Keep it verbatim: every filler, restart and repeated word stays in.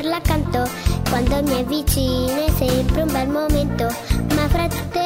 averla accanto. Quando mi avvicini è sempre un bel momento, ma fra tutte